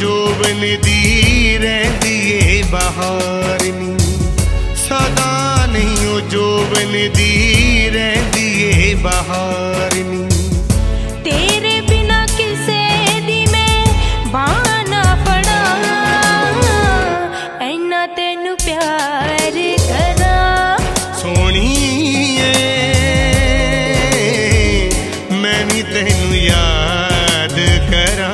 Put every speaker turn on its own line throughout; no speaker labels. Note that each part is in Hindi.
जोबन दी रहिंदी ए बहार नी, सदा नहीं ओ जोबन दी रहिंदी ए बहार नी।
तेरे बिना किसे दी मैं बांह ना फड़ा, ऐना तेनू प्यार करा।
सोहणीए मैं नी तैनू याद करा।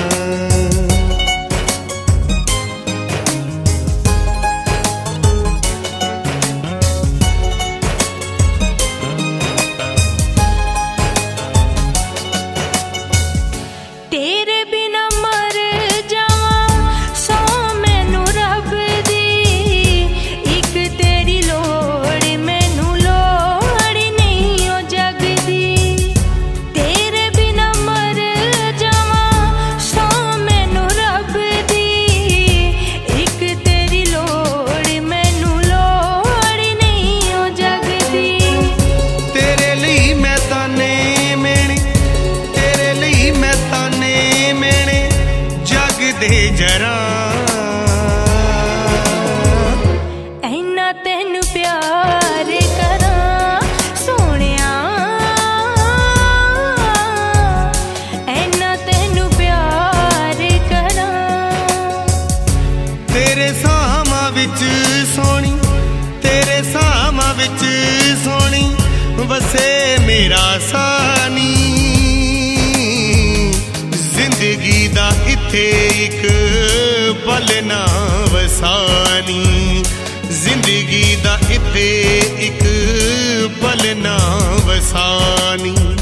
तेरे बिना मर जावां सौ मैनू रब दी, इक तेरी लोड़ मैनू लोड़ नहीं ओ जग दी। तेरे बिना मर जावां सौ मैनू रब दी, इक तेरी लोड़ मैनू लोड़ नहीं ओ जग दी।
तेरे लिए मैं ताने मेने, तेरे लिए मैं ताने मेने जग दे जरा।
ऐना तेनू प्यार करा सोहणिया, ऐना तेनू प्यार करा।
तेरे सामा विच सोहणी, तेरे सामा विच सोहणी वसे मेरा सानी। जिंदगी दा इत्थे इक पल ना वसानी, जिंदगी दा इत्थे इक पल ना वसानी।